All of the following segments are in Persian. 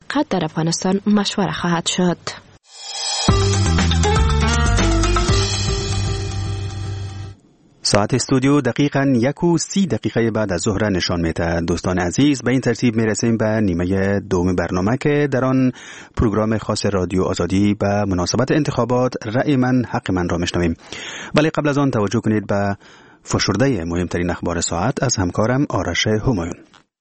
موقت در افغانستان مشوره خواهد شد. ساعت استودیو دقیقاً 1:30 بعد از ظهر نشان میده. دوستان عزیز، به این ترتیب میرسیم به نیمه دوم برنامه که در آن پروگرام خاص رادیو آزادی به مناسبت انتخابات رأی من حق من را میشنویم. ولی قبل از آن توجه کنید به فشرده مهمترین اخبار ساعت از همکارم آرش همایون.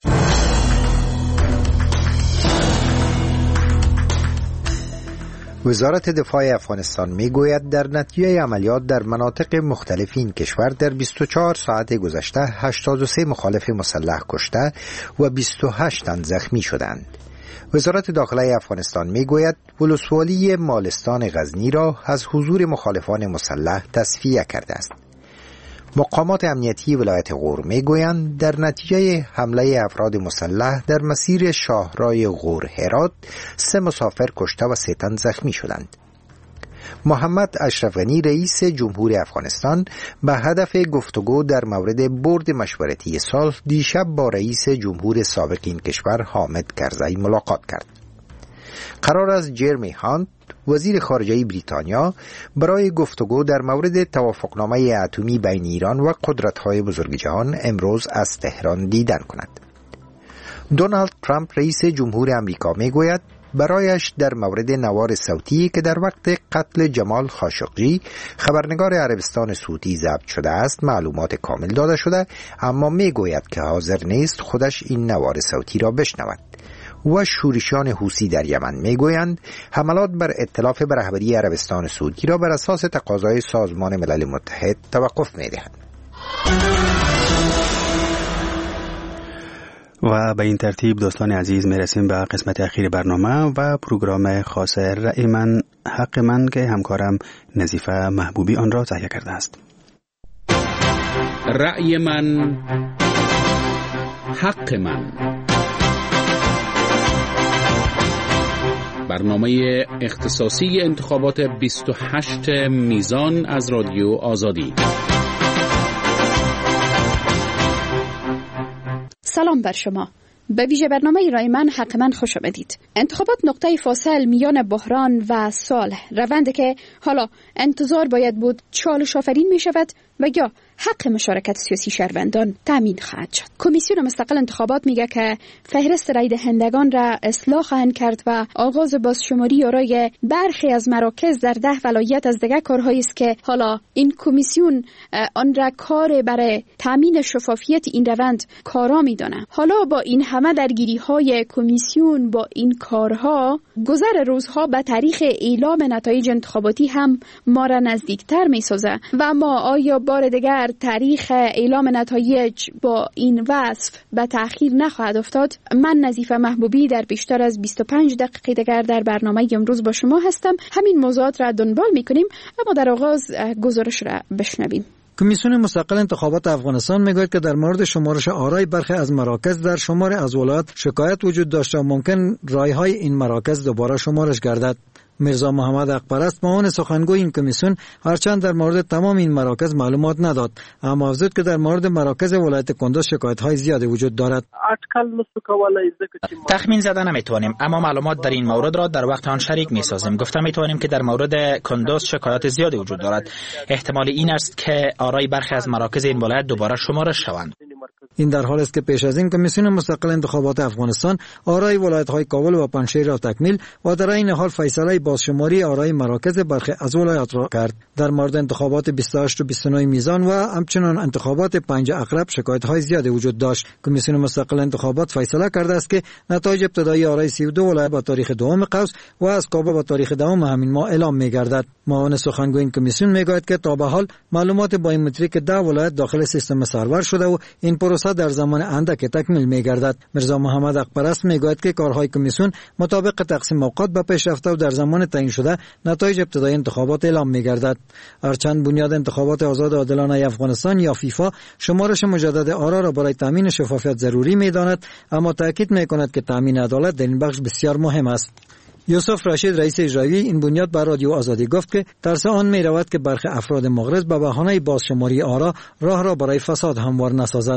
وزارت دفاع افغانستان میگوید در نتیجه عملیات در مناطق مختلف این کشور در 24 ساعت گذشته 83 مخالف مسلح کشته و 28 تن زخمی شدند. وزارت داخله افغانستان میگوید ولسوالی مالستان غزنی را از حضور مخالفان مسلح تصفیه کرده است. مقامات امنیتی ولایت غور میگویند در نتیجه حمله افراد مسلح در مسیر شاهرای غور هرات 3 مسافر کشته و 3 تن زخمی شدند. محمد اشرف غنی رئیس جمهور افغانستان به هدف گفتگو در مورد بورد مشورتی صلح دیشب با رئیس جمهور سابق این کشور حامد کرزی ملاقات کرد. قرار است جرمی هانت وزیر خارجه بریتانیا برای گفتگو در مورد توافقنامه اتمی بین ایران و قدرت‌های بزرگ جهان امروز از تهران دیدن کند. دونالد ترامپ رئیس جمهور آمریکا میگوید برایش در مورد نوار صوتی که در وقت قتل جمال خاشقجی خبرنگار عربستان سعودی ضبط شده است معلومات کامل داده شده، اما میگوید که حاضر نیست خودش این نوار صوتی را بشنود. و شورشیان حوثی در یمن میگویند حملات بر ائتلاف به رهبری عربستان سعودی را بر اساس تقاضای سازمان ملل متحد توقف میدهند. و به این ترتیب دوستان عزیز میرسیم به قسمت اخیر برنامه و پروگرام خاص رأی من حق من که همکارم نظیفه محبوبی آن را تهیه کرده است. رأی من حق من، برنامه اختصاصی انتخابات 28 میزان از رادیو آزادی. سلام بر شما. به ویژه برنامه رأی من حق من خوش آمدید. انتخابات نقطه فاصل میان بحران و صلح، روندی که حالا انتظار باید بود چالش آفرین می شود و یا حق مشارکت سیاسی شهروندان تامین خواهد شد. کمیسیون مستقل انتخابات میگه که فهرست رای دهندگان را اصلاح خواهند کرد و آغاز بازشماری برای برخی از مراکز در 10 ولایت از دیگر کارهایی است که حالا این کمیسیون آن را کار برای تامین شفافیت این روند کارا میدونه. حالا با این همه درگیری های کمیسیون با این کارها، گذر روزها به تاریخ اعلام نتایج انتخاباتی هم ما را نزدیکتر میسازه و ما آیا بار دیگر تاریخ اعلام نتایج با این وصف به تأخیر نخواهد افتاد؟ من نظیفه محبوبی در بیشتر از 25 دقیقه دیگر در برنامه امروز با شما هستم. همین موضوعات را دنبال میکنیم، اما در آغاز گزارش را بشنویم. کمیسیون مستقل انتخابات افغانستان میگوید که در مورد شمارش آرای برخی از مراکز در شمار از ولایات شکایت وجود داشته و ممکن رایهای این مراکز دوباره شمارش گردد. میرزا محمد اقپرست معاون سخنگوی این کمیسیون هرچند در مورد تمام این مراکز معلومات نداد، اما افزود که در مورد مراکز ولایت کندوز شکایت‌های زیادی وجود دارد. تخمین زدن نمیتوانیم، اما معلومات در این مورد را در وقت آن شریک می‌سازیم. گفتم میتوانیم که در مورد کندوز شکایت زیادی وجود دارد. احتمال این است که آرای برخی از مراکز این ولایت دوباره شمارش شوند. این در حالی است که پیش از این کمیسیون مستقل انتخابات افغانستان آرای ولایت‌های کابل و پنجشیر را تکمیل و در این حال فیصله بازشماری آرای مراکز برخی از ولایات را کرد. در مورد انتخابات 28 و 29 میزان و همچنین انتخابات 5 عقرب شکایت‌های زیادی وجود داشت. کمیسیون مستقل انتخابات فیصله کرده است که نتایج ابتدایی آرای 32 ولایت با تاریخ 2 قوس و از کابل با تاریخ 2 همین ماه اعلام می‌گردد. معاون سخنگوی این کمیسیون میگوید که تا به حال معلومات بایومتریک 10 ولایت داخل سیستم سرور شده و این پروسه در زمان اندک تکمیل می‌گردد. میرزا محمد اقپرست میگوید که کارهای کمیسیون مطابق تقسیم اوقات به پیش رفته و در زمان تعیین شده نتایج ابتدایی انتخابات اعلام می‌گردد. هرچند بنیاد انتخابات آزاد و عادلانه افغانستان یا فیفا شمارش مجدد آرا را برای تامین شفافیت ضروری می‌داند، اما تاکید می‌کند که تامین عدالت در این بخش بسیار مهم است. یوسف رشید رئیس اجرایی این بنیاد بر رادیو آزادی گفت که ترس آن می‌رود که برخی افراد مغرض به بهانه بازشماری آرا راه را برای فساد هموار نسازد.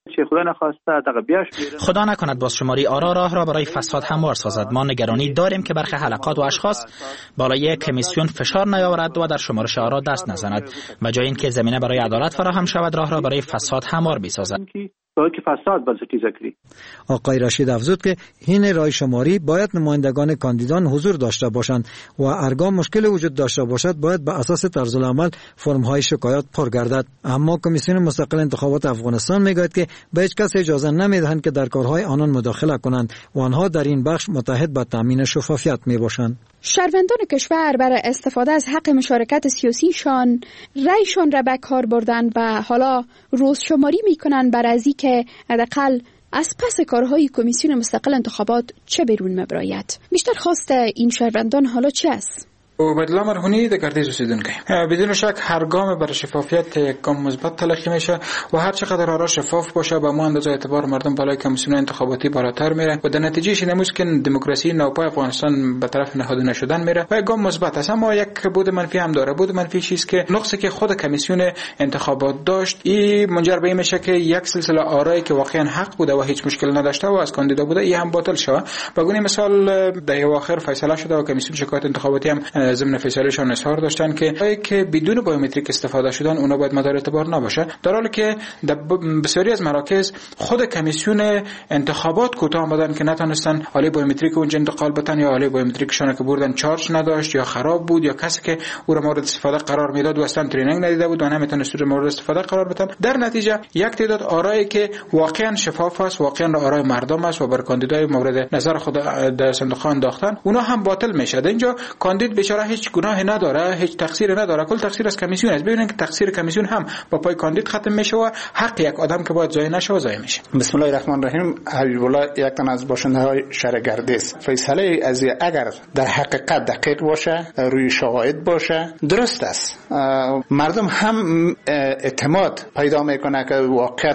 چه خدا نخواسته دغه بیاش میره. خدا نکند بازشماری آرا راه را برای فساد هموار سازد. ما نگرانی داریم که برخی حلقات و اشخاص بالای کمیسیون فشار نیاورد و در شمارش آرا دست نزند و جای اینکه زمینه برای عدالت فراهم شود راه را برای فساد هموار بسازد. که فساد بنسټیزه کړي. آقای رشید افزود که این رای شماری باید نمایندگان کاندیدان حضور داشته باشند و هرگاه مشکل وجود داشته باشد باید به اساس طرز العمل فرم‌های شکایات پر گردد. اما کمیسیون مستقل انتخابات افغانستان میگوید که به هیچ کس اجازه نمیدهند که در کارهای آنان مداخله کنند و آنها در این بخش متحد به تامین شفافیت میباشند. شهروندان کشور برای استفاده از حق مشارکت سیاسیشان رایشان را به کار بردن و حالا روزشماری میکنن بر از که حداقل از پس کارهای کمیسیون مستقل انتخابات چه بیرون مبراید. بیشتر خواست این شهروندان حالا چه است؟ عبیدالله مرهونی در گردش اوسیدونکی. بدون شک هر گام برای شفافیت یک گام مثبت تلقی میشه و هر چقدر آرا شفاف باشه به ما اندازه اعتبار مردم بالای کمیسیون انتخاباتی بالاتر میره و در نتیجهش نموز که دموکراسی نوپای افغانستان به طرف نهادی نشدن میره و یک گام مثبت است. اما یک بود منفی هم داره. بود منفی چیست که نقصی که خود کمیسیون انتخابات داشت این منجر به این میشه که یک سلسله آرایی که واقعا حق بوده و هیچ مشکل نداشته و از کاندیدا بوده این هم باطل شده. به گونه مثال در اواخر فیصله شده و کمیسیون شکایت انتخاباتی هم ضمن فیصلهشان اظهار داشتن که بدون بایومتریک استفاده شدن اونا باید مدار اعتبار نباشه، در حالی که در بسیاری از مراکز خود کمیسیون انتخابات کوتاه آمدن که نتونستن آله بایومتریک اونجا انتقال بدن یا آله بایومتریکشون که بردن چارج نداشت یا خراب بود یا کسی که او را مورد استفاده قرار میداد و اصلا ترینینگ ندیده بود و نمیتونست او را مورد استفاده قرار بدن. در نتیجه یک تعداد آرایی که واقعا شفاف است، واقعا آرای مردم است و بر کاندیدای مورد نظر خود در صندوق انداختن اونا هم باطل میشه. اینجا کاندید بیچاره هیچ گناه نداره، هیچ تقصیر نداره، کل تقصیر از کمیسیون است. ببینید که تقصیر کمیسیون هم با پای کاندید ختم میشه و حق یک آدم که باید ضایع نشه ضایع میشه. بسم الله الرحمن الرحیم. حبیب الله یک تن از باشنده های شهر گردیز فیصله از اگر در حقیقت دقیق باشه، روی شواهد باشه، درست است. مردم هم اعتماد پیدا میکنه که واقعا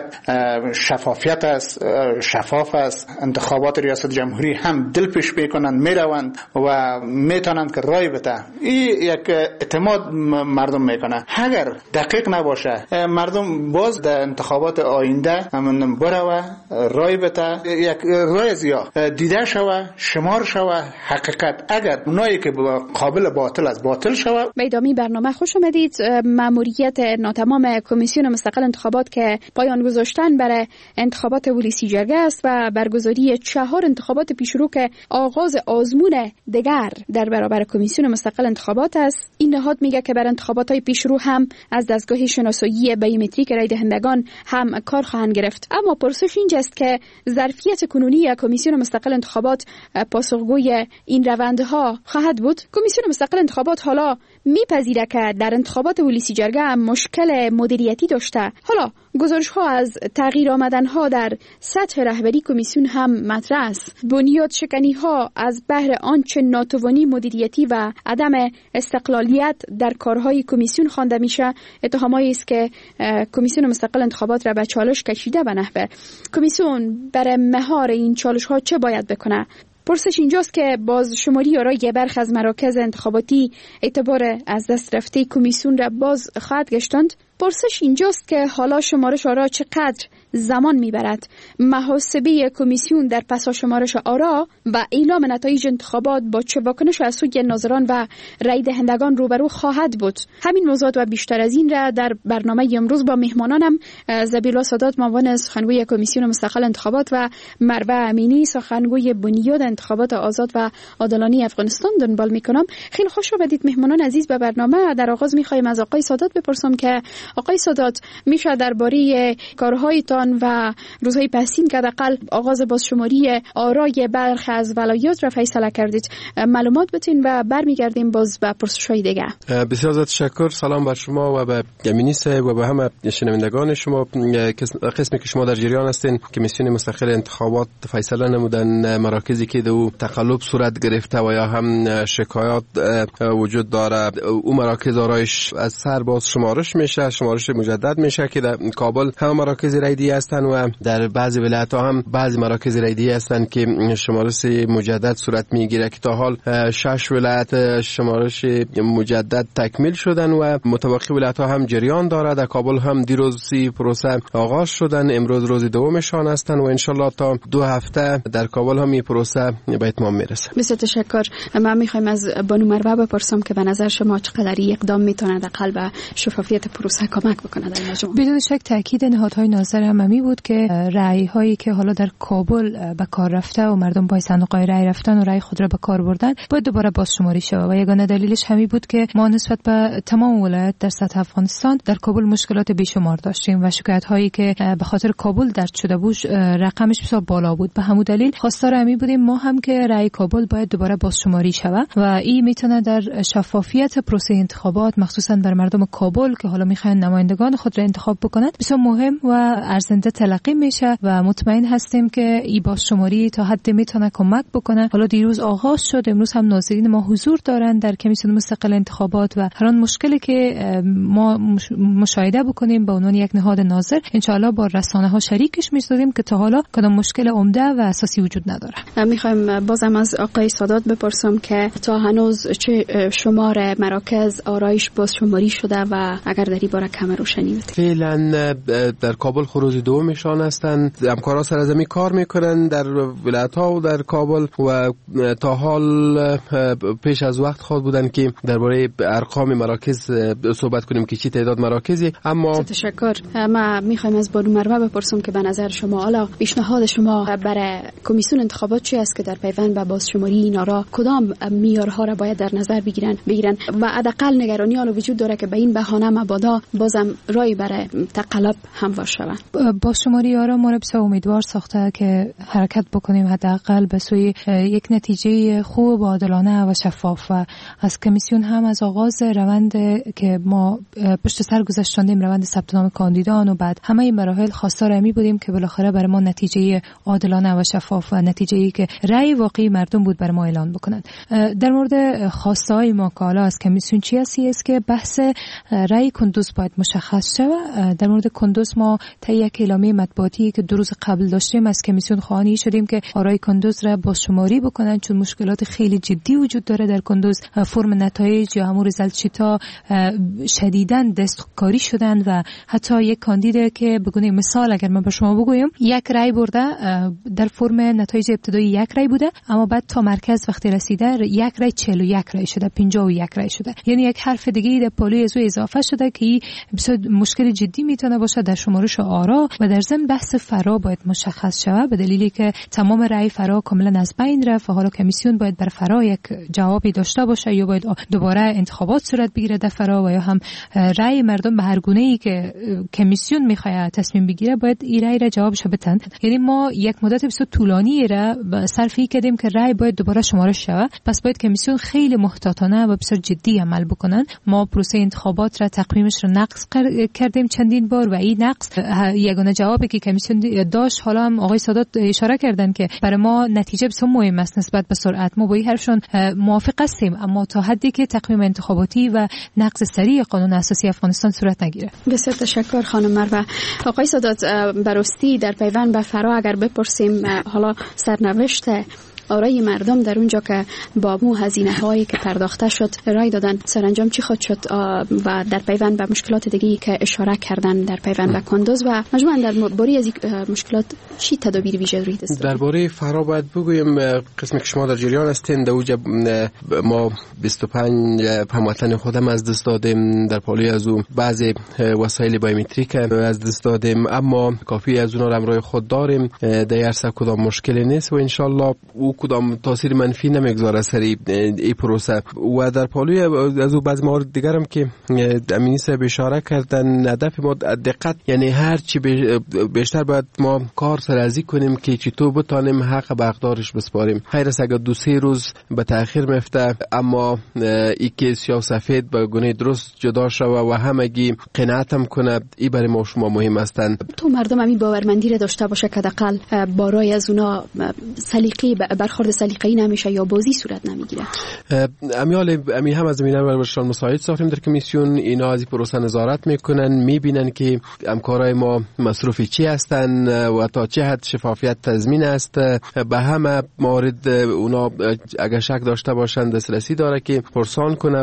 شفافیت است، شفاف است. انتخابات ریاست جمهوری هم دل پیش میکنن، میروند و میتونن که رای بده. این یک اعتماد مردم میکنه. اگر دقیق نباشه مردم باز در انتخابات آینده همون بره رای بده، یک رای زیا دیده شوه، شمار شوه حقیقت. اگر اونایی که قابل باطل است باطل شوه. به ادامه برنامه خوش آمدید. ماموریت ناتمام کمیسیون مستقل انتخابات که پایان گذاشتن برای انتخابات ولسی جرگه است و برگزاری 4 انتخابات پیشرو که آغاز آزمون دیگر در برابر کمیسیون مستقل انتخابات است. این نهاد میگه که بر انتخابات‌های پیشرو هم از دستگاه شناسایی بیومتریک رای دهندگان هم کار خواهند گرفت. اما پرسش اینجاست که ظرفیت کنونی کمیسیون مستقل انتخابات پاسخگوی این روندها خواهد بود. کمیسیون مستقل انتخابات حالا میپذیره که در انتخابات ولسی جرگه مشکل مدیریتی داشته. حالا گزارش‌ها از تغییر آمدن‌ها در سطح رهبری کمیسیون هم مطرح است. بنیاد شکنی‌ها از بهر آنچه ناتوانی مدیریتی و عدم استقلالیت در کارهای کمیسیون خوانده میشه، اتهامایی است که کمیسیون مستقل انتخابات را به چالش کشیده. به نحوه کمیسیون برای مهار این چالش‌ها چه باید بکنه؟ پرسش اینجاست که باز شماری آرای برخی از مراکز انتخاباتی اعتبار از دست رفته کمیسیون را باز خواهد گشتاند. پرسش اینجاست که حالا شمارش آرا چقدر زمان میبرد؟ محاسبه کمیسیون در پس شمارش آرا و اعلام نتایج انتخابات با چه واکنش از سوی ناظران و رای دهندگان روبرو خواهد بود؟ همین موضوعات و بیشتر از این را در برنامه امروز با مهمانانم زبیلا سادات، معاون سخنگوی کمیسیون مستقل انتخابات، و مروه امینی، سخنگوی بنیاد انتخابات آزاد و عادلانه افغانستان دنبال میکنم. خیلی خوش آمدید مهمانان عزیز به برنامه. در آغاز میخوایم از آقای سادات بپرسم که آقای سادات، میشه درباره کارهایتان و روزهای پسین که حداقل آغاز بازشماری آرای برخی از ولایات را فیصله کردید معلومات بتین و برمیگردیم باز به پرسش‌های دیگه. بسیار زیاد تشکر. سلام بر شما و به امینی صاحب و به همه شنوندگان شما. قسمی که شما در جریان هستین، کمیسیون مستقل انتخابات فیصله نمودن مراکزی که دو تقلب صورت گرفته و یا هم شکایات وجود داره، او مراکز آرایش از سر باز شمارش میشه، شمارش مجدد میشه که در کابل هم مراکز رای هستند و در بعضی ولایت‌ها هم بعضی مراکز رایدی هستند که شمارش مجدد صورت میگیره که تا حال 6 ولایت شمارش مجدد تکمیل شدن و متبقی ولایت‌ها هم جریان دارد. در کابل هم دیروز پروسه آغاز شدن، امروز روز دومشان هستند و انشالله تا 2 هفته در کابل هم این پروسه به اتمام میرسه. بسیار تشکر. من میخوایم از بانو مروه بپرسم که به نظر شما چقدر اقدام میتونه دقل به شفافیت پروسه کمک بکنه در مجموع؟ بدون شک تاکید نهادهای ناظر عمومی بود که رأی هایی که حالا در کابل به کار رفته و مردم با صندوق‌های رأی رفتن و رأی خود را به کار بردن باید دوباره بازشماری شود و یگانه دلیلش همین بود که ما نسبت به تمام ولایت در سطح افغانستان در کابل مشکلات بیشمار داشتیم و شکایت هایی که به خاطر کابل درج شده بود رقمش بسیار بالا بود. به همون دلیل خواستار همین بودیم ما هم که رأی کابل باید دوباره بازشماری شود و این میتونه در شفافیت پروسه انتخابات مخصوصا بر مردم کابل که حالا میخوان نمایندگان خود را انتخاب بکنند بسیار مهم و ارزنده تلقی میشه و مطمئن هستیم که این بازشماری تا حد میتونه کمک بکنه. حالا دیروز آغاز شد، امروز هم ناظرین ما حضور دارند در کمیسیون مستقل انتخابات و هر آن مشکلی که ما مشاهده بکنیم به عنوان یک نهاد ناظر انشاءالله با رسانه ها شریکش می‌شدیم که تا حالا کدام مشکل عمده و اساسی وجود نداره. میخوایم بازم از آقای سادات بپرسم که تا هنوز چه شمار مراکز آرایش بازشماری شده و اگر در این باره کم روشنی بدید. فعلا در کابل خروج دومشان هستند، همکارا سرزمین کار میکنن در ولایت‌ها و در کابل و تا حال پیش از وقت خود بودن که درباره ارقام مراکز صحبت کنیم که چی تعداد مراکزی. اما تشکر. ما میخوایم از بانو مروه بپرسم که به نظر شما حالا پیشنهاد شما برای کمیسیون انتخابات چی است که در پیوند به بازشماری اینا را کدام معیارها را باید در نظر بگیرن و حداقل نگرانی حالا وجود داره که به این بهانه مبادا بازم رای برای تقلب هموار شوند. بازشماری ها را ما بسیار امیدوار ساخته که حرکت بکنیم حداقل به سوی یک نتیجه خوب و عادلانه و شفاف و از کمیسیون هم از آغاز روند که ما پشت سر گذاشتیم روند ثبت نام کاندیدان و بعد همه این مراحل خواستار همی بودیم که بالاخره برای ما نتیجه عادلانه و شفاف و نتیجه‌ای که رأی واقعی مردم بود برای ما اعلان بکنند. در مورد خواستهای ما که حالا از کمیسیون چی است که بحث رأی کندوز باید مشخص شود. در مورد کندوز ما تا یک اعلامیه مطبوعاتی که 2 روز قبل داشتیم از کمیسیون خواهانی شدیم که آرای کندوز را بازشماری بکنن چون مشکلات خیلی جدی وجود داره در کندوز. فرم نتایج یا همون رزالت شیتا شدیداً دستکاری شدن و حتی یک کاندید که بگونه مثال اگر من به شما بگویم یک رای برده در فرم نتایج ابتدایی یک رای بوده اما بعد تا مرکز وقتی رسیده یک رای 41 رای شده 51 رای شده، یعنی یک حرف دیگه در پالوی از او اضافه شده که بسیار مشکل جدی میتونه باشه در شمارش آرا و در ضمن بحث فرا باید مشخص شود به دلیلی که تمام رای فرا کاملا از بین رفت و حالا کمیسیون باید بر فرا یک جوابی داشته باشه یا باید دوباره انتخابات صورت بگیره در فرا و یا هم رای مردم به هر گونه‌ای که کمیسیون میخواد تصمیم بگیره باید این رای را جوابش بدن. یعنی ما یک مدت بسیار طولانی را صرف کردیم که رای باید دوباره شمارش شود، پس باید کمیسیون خیلی محتاطانه و بسیار جدی عمل بکنن. ما پروسه انتخابات را تقویمش را نقض کردیم چندین بار و این نقض یگانه جوابی که کمیسیون داشت حالا هم آقای سادات اشاره کردن که برای ما نتیجه بسیار مهم است نسبت به سرعت. ما با این حرفشون موافق هستیم اما تا حدی که تقویم انتخاباتی و نقض سریع قانون اساسی افغانستان صورت نگیره. بسیار تشکر خانم مروه. آقای سادات براستی در پیوند به فرا اگر بپرسیم حالا سرنوشت آرای مردم در اونجا که با مو هزینه هایی که پرداخته شد رای دادن سرانجام چی خود شد و در پیوند به مشکلات دیگه‌ای که اشاره کردن در پیوند به کندوز و مجموعاً در باری از این مشکلات چی تدابیر ویژه روی دست درباره فرا باید بگویم قسمی که شما در جریان هستین در اوج ما 25 هموطن خودم از دست دادیم در پالوی از اون بعضی وسایل بایومتریک از دست دادیم اما کافی از اونها همراه خود داریم در عرصه کدام مشکلی نیست و ان شاء الله او کدام تاثیر منفی نمیگذاره سر این پروسه و در پالوی از او بعض موارد دیگر هم که امینی صاحب اشاره کردن هدف ما دقت یعنی هر چی بیشتر باید ما کار سرازی کنیم که چطور بتانیم حق به حقدارش بسپاریم. خیر است اگر 2-3 روز به تاخیر میفته اما این که سیاه سفید به گونه درست جدا شوه و همگی قناعت هم کنه این برای ما شما مهم هستند. تو مردم همین باورمندی را داشته باشه که حداقل برای از اونا سلیقه به برخورد سلیقه‌ای نمیشه یا بازی صورت نمیگیره. امی هم از زمینه برشان مساعد ساختیم در کمیسیون. اینا از این پروسه نظارت میکنن، میبینن که همکارای ما مصروف چی هستن و تا چه حد شفافیت تضمین است. به همه موارد اونا اگر شک داشته باشن دسترسی داره که پرسان کنه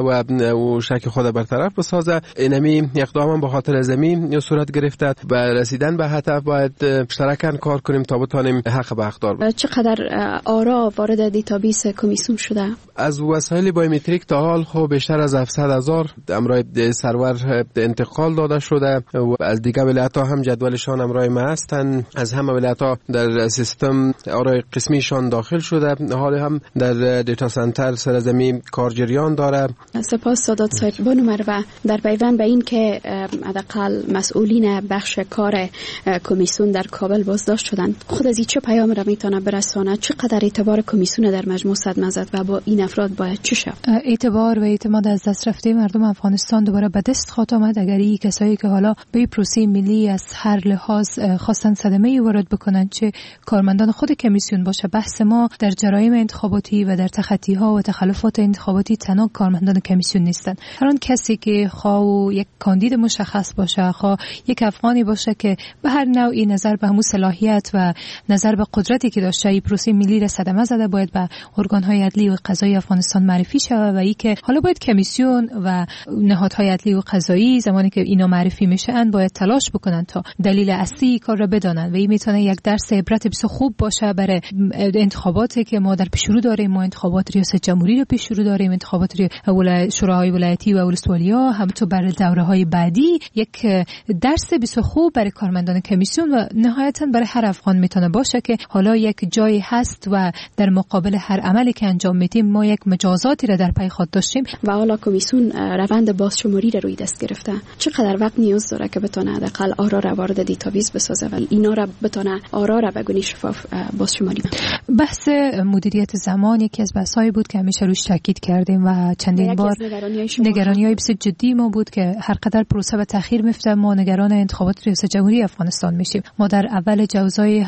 و شک خود برطرف بسازه. اینمی اقدام هم به خاطر زمین صورت گرفته. به رسیدن به هدف باید مشترکاً کار کنیم تا بتونیم حق به حق دار باشیم. چقدر آرا وارد دیتابیس کمیسیون شده؟ از وسایل بایومتریک تا حال خب بیشتر از 700,000 امرای سرور انتقال داده شده و از دیگه ولایت‌ها هم جدولشان امرای ما هستن. از همه ولایت‌ها در سیستم آرای قسمیشان داخل شده. حال هم در دیتا سنتر سرزمین کار جریان داره. سپاس سادات صاحب. بانو و در پیوند به این که حداقل مسئولین بخش کار کمیسیون در کابل بازداشت شدند، خود از این چه پیام را میتونه برسانه؟ چقدر اعتبار کمیسیون در مجموع صدمه زد و با این افراد باید چه شد؟ اعتبار و اعتماد از دست رفته مردم افغانستان دوباره به دست خواهد آمد اگر این کسایی که حالا به پروسه ملی از هر لحاظ خواستن صدمه وارد بکنن، چه کارمندان خود کمیسیون باشه. بحث ما در جرایم انتخاباتی و در تخطی‌ها و تخلفات انتخاباتی تنها کارمندان کمیسیون نیستن. هر آن کسی که خواه یک کاندید مشخص باشه، خواه یک افغانی باشه که به هر نوعی نظر به همون صلاحیت و نظر به قدرتی که داشته این پروسه ملی را صدمه زده، باید به ارگان‌های عدلی و قضایی افغانستان معرفی شود و این که حالا باید کمیسیون و نهادهای عدلی و قضایی زمانی که اینا معرفی میشن باید تلاش بکنن تا دلیل اصلی کار را بدانن و این میتونه یک درس عبرت بسیار خوب باشه برای انتخاباتی که ما در پیش رو داریم. ما انتخابات ریاست جمهوری رو پیش رو داریم، انتخابات شوراهای ولایتی و ولسوالی‌ها، همینطور برای دوره‌های بعدی. یک درس بسیار خوب برای کارمندان کمیسیون و نهایتاً برای هر افغان میتونه باشه که حالا یک جایی هست و در مقابل هر عملی که انجام میدیم ما یک مجازاتی را در پی خود داشتیم و حالا کمیسیون روند بازشماری را روی دست گرفته. چقدر وقت نیاز داره که بتونه حداقل آرا را وارد دیتابیس بسازه و اینا را بتونه آرا را به گونه شفاف بازشماری کنه؟ بحث مدیریت زمان یکی از بحث‌هایی بود که همیشه روش تاکید کردیم و چندین بار نگرانی‌های بسیار جدی ما بود که هر قدر پروسه به تأخیر میفته ما نگران انتخابات ریاست جمهوری افغانستان میشیم. ما در اول جوزای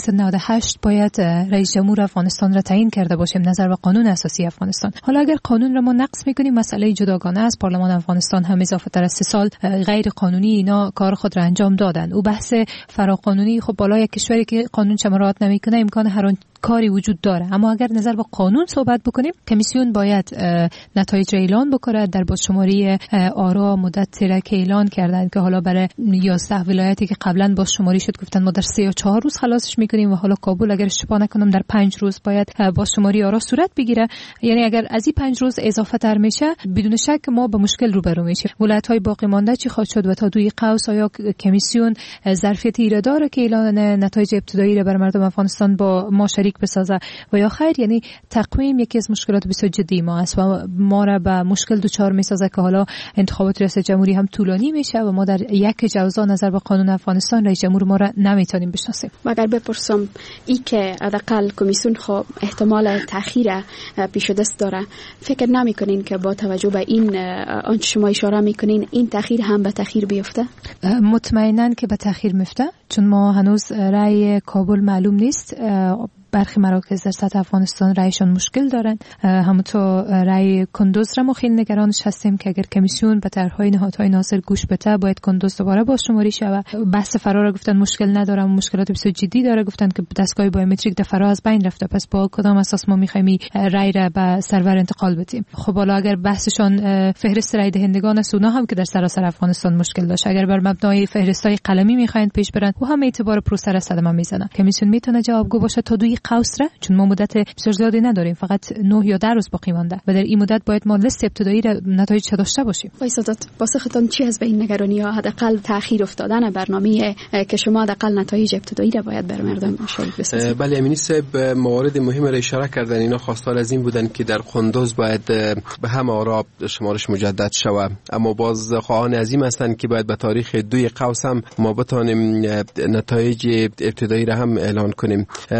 1398 باید رئیس جمهور افغانستان را تعیین کرده باشیم نظر به قانون اساسی افغانستان. حالا اگر قانون را ما نقض میکنیم مسئله جداگانه است. پارلمان افغانستان هم اضافه تر از 3 سال غیر قانونی اینا کار خود را انجام دادن. او بحث فراقانونی خب بالا یک کشوری که قانون چه مراعات نمیکنه امکان هر کاری وجود داره، اما اگر نظر به قانون صحبت بکنیم کمیسیون باید نتایج را اعلان بکنه. در بازشماری آرا مدت را که اعلان کردن که حالا برای 11 ولایتی که قبلا بازشماری شد گفتن ما در 3 یا 4 روز خلاصش میکنیم و حالا کابل اگر اشتباه نکنم در 5 روز باید بازشماری آرا صورت بگیره. یعنی اگر از این 5 روز اضافه تر میشه بدون شک ما به مشکل روبرو میشیم. ولایت‌های باقی مانده چی خواهد شد و تا دوی قوس آیا کمیسیون ظرفیتی را داره که اعلان نتایج ابتدایی را بر مردم افغانستان با ما شریک بسازه و یا خیر؟ یعنی تقویم یکی از مشکلات بسیار جدی ما است و ما را به مشکل دچار میسازه که حالا انتخابات ریاست جمهوری هم طولانی میشه و ما در یک جوزا نظر به قانون افغانستان رئیس جمهور ما را نمیتونیم بشناسیم. و اگر بپرسم ای که حداقل کمیسیون خب احتمال تأخیر پیش دست داره، فکر نمیکنین که با توجه به این آنچه شما اشاره میکنین این تأخیر هم به تأخیر بیفته؟ مطمئناً که به تأخیر میفته، چون ما هنوز رأی کابل معلوم نیست. برخی مراکز در سطح افغانستان رأیشان مشکل دارن. همونطور رأی کندوز را ما خیلی نگرانش هستیم که اگر کمیسیون به طرحهای نهادهای ناظر گوش بده باید کندوز دوباره بازشماری شود. بحث فرا را گفتن مشکل نداره، مشکلات بسیار جدی داره. گفتن که دستگاه بایومتریک در فرا از بین رفته، پس با کدام اساس ما می‌خوایم رأی را به سرور انتقال بدیم؟ خب حالا اگر بحثشان فهرست رأی دهندگان است، اونا هم که در سراسر افغانستان مشکل داشت، اگر بر مبنای فهرست‌های قلمی می‌خواین پیش برن و هم اعتبار پروسه را صدمه میزنه. کمیسیون میتونه جوابگو باشه تا دوی قوس را، چون ما مدت بسیار زیادی نداریم، فقط 9 یا 10 روز باقی مانده و در این مدت باید ما لیست ابتدایی را نتایج داشته باشیم. وایسادات پاسختون چی از این نگرانی‌ها؟ حداقل تأخیر افتادن برنامه که شما حداقل نتایج ابتدایی را باید بر مردم شریک بسازید. بله، امینی صاحب موارد مهم را اشاره کردن. اینا خواستار از این بودن که در قندوز باید به همه آرا شمارش مجدد شود، اما باز خواهان عظیم هستند که باید به تاریخ 2 قوس هم ما بتانیم نتایج ابتدایی را هم اعلان کنیم. مثل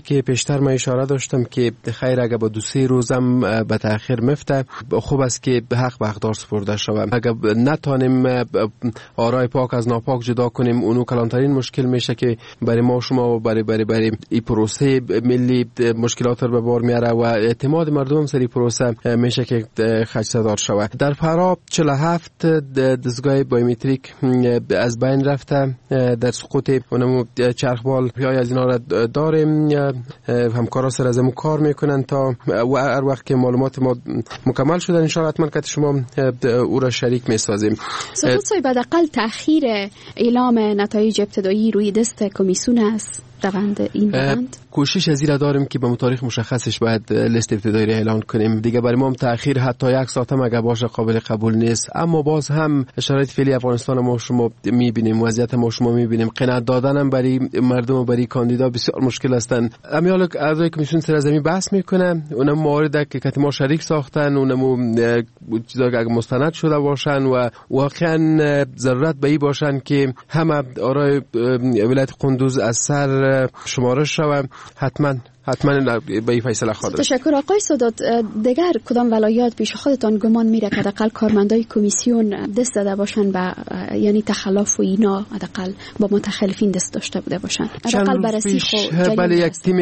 که پیشتر من اشاره داشتم که خیر اگر با 2-3 روزم به تأخیر مفته، خوب است که حق به حقدار سپرده شود. اگر نتانیم آرای پاک از ناپاک جدا کنیم، اونو کلانترین مشکل میشه که برای ما شما و برای این پروسه ملی مشکلات رو به بار میاره و اعتماد مردم سری پروسه میشه که خدشه‌دار شود. در فراب 47 دستگاه بایومتریک از بین رفته در سقوط اونمو چرخبال یا از اینا را داریم. همکارا سر ازمون کار میکنن تا هر وقت که معلومات ما مکمل شدن ان شاء الله حتما که شما او را شریک میسازیم. سادات صاحب حداقل تأخیر اعلام نتایج ابتدایی روی دست کمیسیون است روند این روند. کوشش از این داریم که به متاریخ مشخصش باید لیست ابتدایی را اعلان کنیم. دیگه برای ما تأخیر حتی 1 ساعت هم اگه باشه قابل قبول نیست. اما باز هم شرایط فعلی افغانستان ما شما میبینیم، وضعیت ما شما میبینیم، قناعت دادن هم برای مردم و برای کاندیدا بسیار مشکل هستند. امیال اعضای کمیسیون سرزمین بحث میکنه، اونم موارد که ما شریک ساختن، اونم چیزا که مستند شده باشن و واقعا ضرورت به این باشن که همه آرای ولایت قندوز از سر شمارش شوم. حتما به این فیصله خواهد رسید. تشکر آقای سادات. دیگر کدام ولایات پیش خودتان گمان میره که حداقل کارمندای کمیسیون دست داده باشن به یعنی تخلف و اینا حداقل با متخلفین دست داشته بوده باشن؟ حداقل بررسی بله یک تیم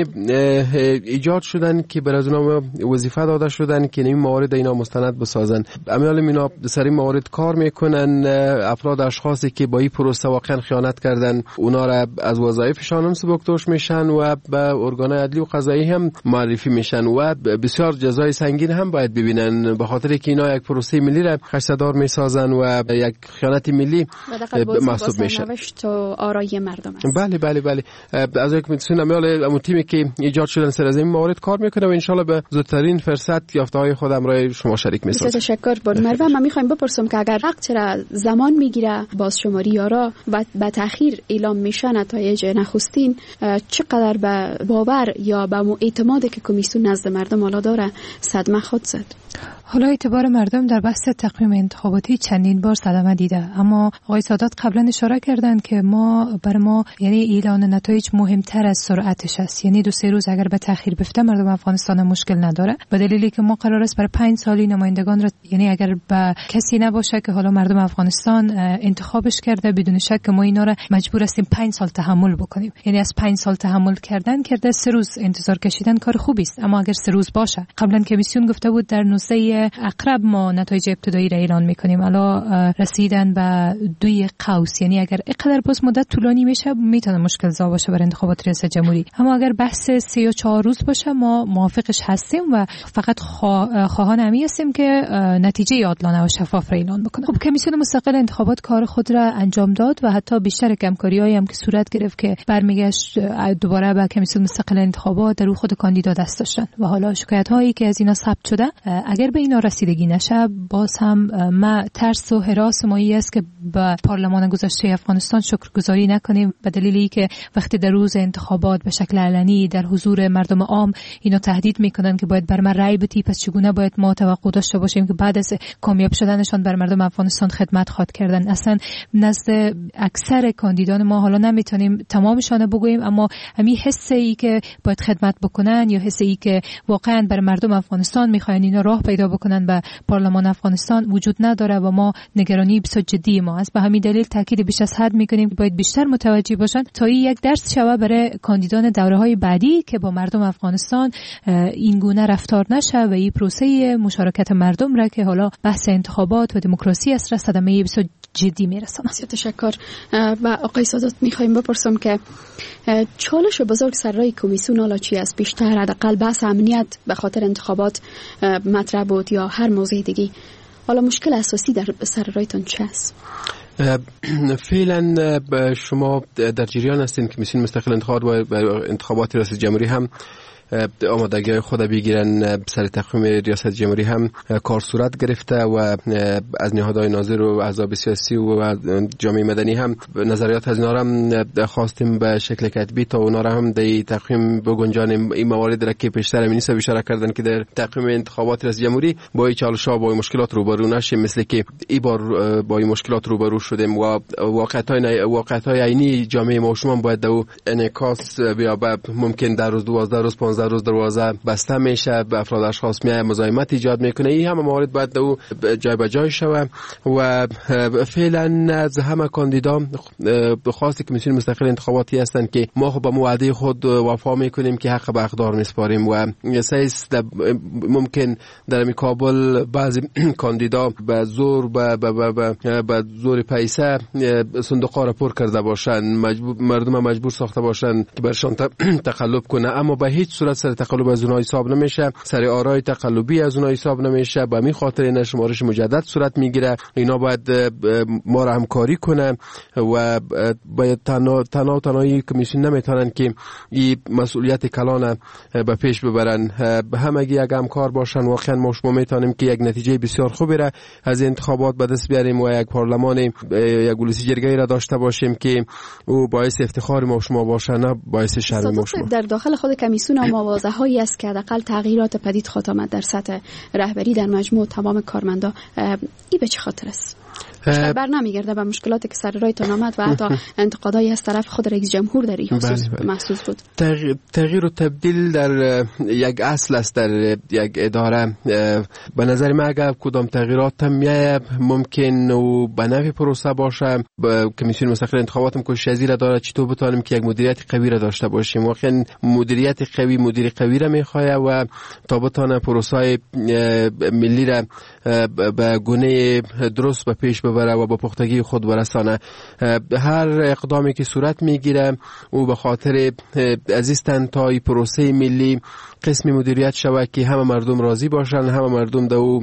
ایجاد شدن که بر از اونها وظیفه داده شدن که این موارد اینا مستند بسازن. امیال اینا سر این موارد کار میکنن. افراد اشخاصی که با این پروسه واقعا خیانت کردن اونا را از وظایفشان سبکدوش میشن و به ارگان‌های عدلی و قضایی هم معرفی میشن و بسیار جزای سنگین هم باید ببینن، به خاطر که اینا یک پروسه ملی را خدشه‌دار میسازن و یک خیانت ملی محسوب میشن. تو آرای مردم است. بله از یک کمیسیون امیال تیمی که ایجاد شدن سر از این موارد کار میکنه و ان شاء الله به زودترین فرصت یافته‌های خودم را شما شریک میسازم. تشکر. مروه من میخوایم بپرسم که اگر وقت چرا زمان میگیره بازشماری یارا و به تأخیر اعلام میشه نتایج نخستین، چقدر به باور یا به اعتمادی که کمیسیون نزد مردم حالا داره صدمه خود زد؟ حالا اعتبار مردم در بحث تقویم انتخاباتی چندین بار صدمه دیده، اما آقای سادات قبلا اشاره کردند که برای ما یعنی اعلان نتایج مهمتر از سرعتش است. یعنی 2-3 روز اگر به تأخیر بفته مردم افغانستان مشکل نداره، به دلیلی که ما قرار است برای 5 سالی نمایندگان را یعنی اگر به کسی نباشه که حالا مردم افغانستان انتخابش کرده، بدون شک که ما اینا را مجبور هستیم 5 سال تحمل بکنیم. یعنی از 5 سال تحمل کرده 3 روز انتظار کشیدن کار خوبی است، اما اگر 3 روز باشه، قبلا کمیسیون گفته بود در 19 اقرب ما نتایج ابتدایی را اعلان میکنیم، الا رسیدن به 2 قوس. یعنی اگر اینقدر باز مدت طولانی میشه میتونه مشکل زا باشه برای انتخابات ریاست جمهوری. اما اگر بحث 3 یا 4 روز باشه ما موافقش هستیم و فقط خواهان همی هستیم که نتیجه عادلانه و شفاف را اعلان بکنه. خب کمیسیون مستقل انتخابات کار خود را انجام داد و حتی بیشتر همکاری‌هایی هم که صورت گرفت که برمیگشت دوباره به کمیسیون مستقل انتخابات در خود کاندیدا دست داشتن و حالا شکایت هایی که از اینا ثبت شده اگر به اینا رسیدگی نشه، باز هم ما ترس و هراس مایی است که به پارلمان گذشته افغانستان شکرگزاری نکنیم، به دلیلی که وقتی در روز انتخابات به شکل علنی در حضور مردم عام اینا تهدید میکنن که باید بر ما رأی بدی، پس چگونه باید ما توقع داشته باشیم که بعد از کامیاب شدنشان بر مردم افغانستان خدمت خواهد کردن؟ اصلا نزد اکثر کاندیدان ما حالا نمیتونیم تمامشان بگوییم، اما همین حس ای که باید خدمت بکنن یا حس ای که واقعا بر مردم افغانستان میخواین اینا راه پیدا بکنن به پارلمان افغانستان وجود نداره و ما نگرانی بسیار جدی ما است. به همین دلیل تاکید بیش از حد میکنیم که باید بیشتر متوجه باشن تا این یک درس شوه برای کاندیدان دوره‌های بعدی که با مردم افغانستان این گونه رفتار نشه و این پروسه مشارکت مردم را که حالا بحث انتخابات و دموکراسی است را صدمه بسیار جدی میرسونه. تشکر. و آقای سادات میخوایم بپرسم که چالش بزرگ سرای کمیسیون حالا چی است؟ بیشتر حداقل بحث امنیت به خاطر انتخابات مطرح بود یا هر موضوع دیگه؟ حالا مشکل اساسی در سرایتان چه است؟ فعلا شما در جریان هستین که کمیسیون مستقل انتخابات و انتخابات ریاست جمهوری هم آمادگی خود بگیرن. سر تقویم ریاست جمهوری هم کار صورت گرفته و از نهادهای ناظر و احزاب سیاسی و جامعه مدنی هم نظریات از اینا هم خواستیم به شکل کتبی تا اونا را هم در تقویم بگنجانیم. این موارد را که پیشتر مینیسا اشاره کردن که در تقویم انتخابات ریاست جمهوری با این چالش‌ها با مشکلات روبرو نشیم، مثل که این بار با این مشکلات روبرو شدیم و واقعیت‌های عینی جامعه ما شما باید دو انعکاس بیابد. ممکن در روز 12 روز 15 روز دروازه بسته میشه، به افراد اشخاص میای مزاحمت ایجاد میکنه. این همه موارد باید دو جای به جای شوه و فعلا از همه کاندیدا خواست کمیسیون مستقل انتخاباتی هستند که ما به وعده خود وفا میکنیم که حق به اقدار میسپاریم و سیس ممکن در کابل بعضی کاندیدا به زور به زور پیسه صندوق را پر کرده باشند، مردم مجبور ساخته باشند که برشان تقلب کنه، اما به هیچ صورت سر تقلب از اونها حساب نمیشه، سر آرای تقلبی از اونها حساب نمیشه. به همین خاطر این شمارش مجدد صورت میگیره. اینا باید ما را همکاری کنه و باید تنهایی کمیسیون نمیتونن که این مسئولیت کلان به پیش ببرن. همگی یک همکار باشن. واقعا ما شما میتونیم که یک نتیجه بسیار خوبی را از انتخابات به دست بیاریم و یک پارلمان، یک جلسه جرگه‌ای را داشته باشیم که او باعث افتخار ما شما باشه، نه باعث شرم ما شما. در داخل خود کمیسیون مواضعه‌هایی است که حداقل تغییرات پدید خواهد آمد در سطح رهبری در مجموع تمام کارمندا. این به چه خاطر است؟ بر نمیگرده به مشکلاتی که سر رایتان آمد و حتی انتقادایی از طرف خود رئیس جمهور در این خصوص محسوس بود. تغییر و تبدیل در یک اصل است در یک اداره. به نظر من اگر کدام تغییرات هم ممکن و به نفع پروسه باشه، کمیسیون مستقل انتخابات هم کوشش ازی را داره چطور بتونیم که یک مدیریت قوی را داشته باشیم. واقعا مدیریت قوی مدیر قوی را میخواد و تا بتونه پروسه ملی را به گونه درست به پیش ببره و با پختگی خود برسانه. هر اقدامی که صورت میگیره او به خاطر عزیزتن تا این پروسه ملی قسمی مدیریت شود که همه مردم راضی باشن، همه مردم دو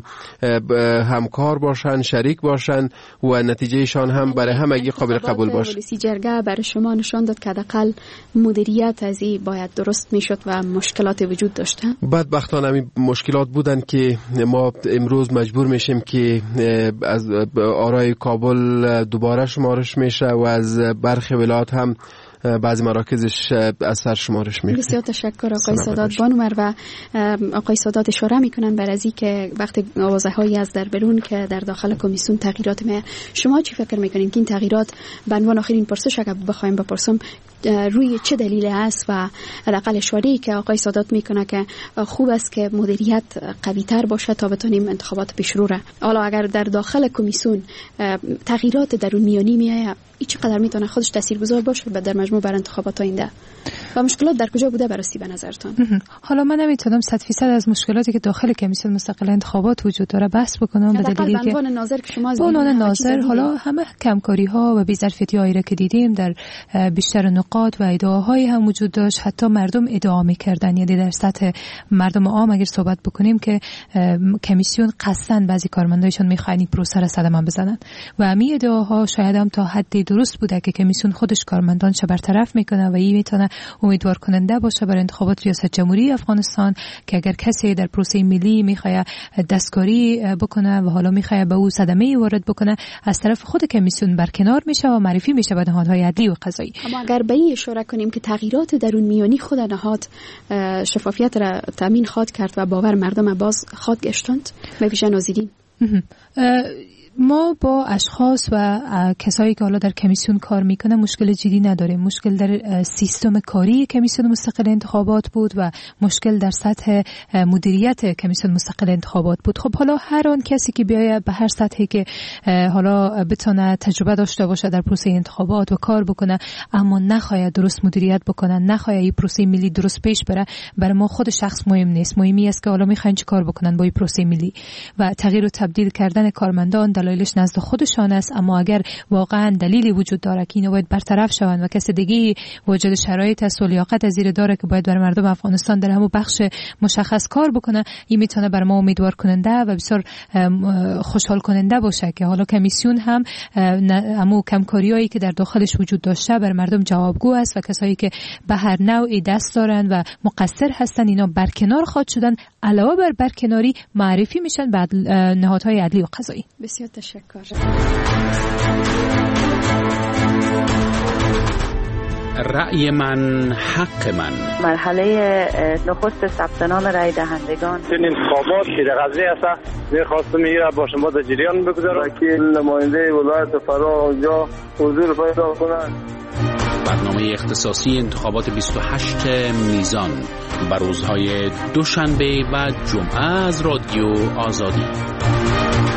همکار باشن، شریک باشن و نتیجهشان هم برای همگی قابل قبول باشه. جلسه جرگه برای شما نشان داد که حداقل مدیریت از این باید درست میشد و مشکلات وجود داشتن. بدبختانه همین مشکلات بودن که ما امروز مجبور میشیم که از آرای کابل دوباره شمارش میشه و از برخی ولایات هم بعضی مراکزش از سر شمارش میشه. بسیار تشکر آقای سادات بانومر و آقای سادات اشاره میکنن بر ازی که وقتی آوازه‌هایی از در برون که در داخل کمیسیون تغییرات شما چی فکر میکنین که این تغییرات به عنوان آخرین پرسش اگر بخوایم بپرسم روی چه دلیل است و حداقل اشاره‌ای که آقای سادات میکنه که خوب است که مدیریت قوی‌تر باشه تا بتونیم انتخابات پیش رو. حالا اگر در داخل کمیسیون تغییرات درون میانی میاد این چقدر میتونه خودش تاثیرگذار باشه در مجموع بر انتخابات آینده و مشکلات در کجا بوده بررسی به نظرتون؟ حالا من نمیتونم 100% از مشکلاتی که داخل کمیسیون مستقل انتخابات وجود داره بحث بکنم به دلیلی که عنوان ناظر که شما به عنوان ناظر حالا همه کمکاری ها و بی‌ظرفیتی‌هایی را که دیدیم در بیشتر نقاط و ادعاهایی هم وجود داشت. حتی مردم ادعا می‌کردن، یعنی در سطح مردم عام اگر صحبت بکنیم که کمیسیون قصداً بعضی کارمندایشون می‌خواین این پروسه را صدمه بزنن و همین ادعاها شاید هم تا حدی درست بوده که کمیسیون خودش کارمندانش برطرف میکنه و این میتونه امیدوار کننده باشه برای انتخابات ریاست جمهوری افغانستان که اگر کسی در پروسه ملی میخواد دستکاری بکنه و حالا میخواد به او صدمه وارد بکنه از طرف خود کمیسیون برکنار میشه و معرفی میشه به نهادهای عدلی و قضایی. اما اگر به این اشاره کنیم که تغییرات درون میانی خود نهاد شفافیت را تامین خواد کرد و باور مردم باز خواد گشتند به ویژه نازیدین، ما با اشخاص و کسایی که حالا در کمیسیون کار میکنه مشکل جدی نداریم. مشکل در سیستم کاری کمیسیون مستقل انتخابات بود و مشکل در سطح مدیریت کمیسیون مستقل انتخابات بود. خب حالا هر آن کسی که بیاید به هر سطحی که حالا بتونه تجربه داشته باشه در پروسه انتخابات و کار بکنه اما نخواهد درست مدیریت بکنه، نخواهد این پروسه ملی درست پیش بره، برای ما خود شخص مهم نیست. مهمی است که حالا میخواین چه کار بکنن با این پروسه ملی و تغییر و تبدیل کردن کارمندان دلایلش نزد خودشان است، اما اگر واقعا دلیلی وجود داره که اینا باید برطرف شوند و کسی دیگه وجود شرایط است و لیاقت زیر داره که باید بر مردم افغانستان در همون بخش مشخص کار بکنه، این میتونه بر ما امیدوار کننده و بسیار خوشحال کننده باشه که حالا کمیسیون هم همون کمکاریایی که در داخلش وجود داشته بر مردم جوابگو است و کسایی که به هر نوعی دست دارن و مقصر هستن اینا برکنار خواهد شدن. علاوه بر برکناری معرفی میشن به نهادهای عدلی و قضایی. بسیار تشکر. رأی من حق من. مرحله نخست ثبت نام رأی دهندگان این انتخابات که در قضیه است می‌خواستم میره با شما در جریان بگذارم که نماینده ولایت فرا اونجا حضور پیدا کنند. برنامه اختصاصی انتخابات 28 میزان بر روزهای دوشنبه و جمعه از رادیو آزادی.